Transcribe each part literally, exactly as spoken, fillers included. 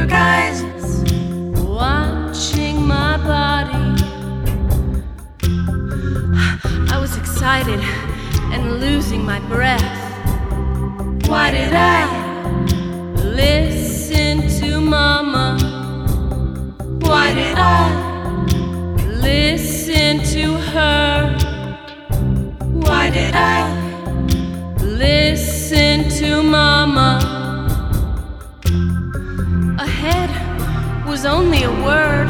your guidance, watching my body. I was excited and losing my breath. Why did I listen to Mama? Why did I listen to her? Why did I listen to Mama? Ahead was only a word.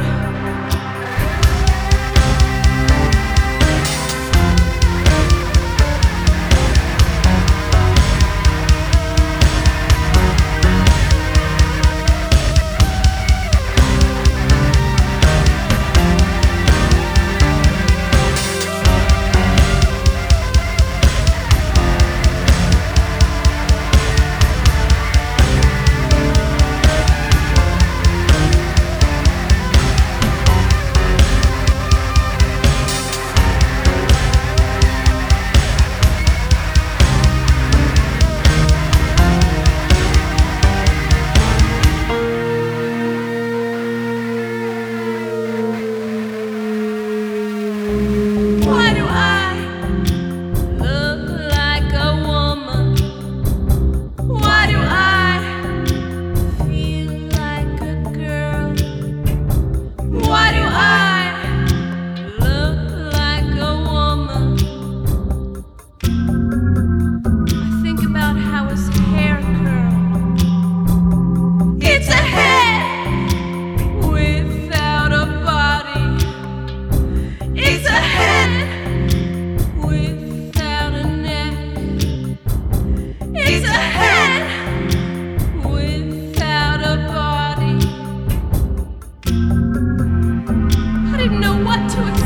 Why do I Look like a woman. Why do I Feel like a girl. Why do I Look like a woman. I think about how his hair curled. It's a head Without a body. It's a head Without a neck. It's a head Without a body. I didn't know what to expect.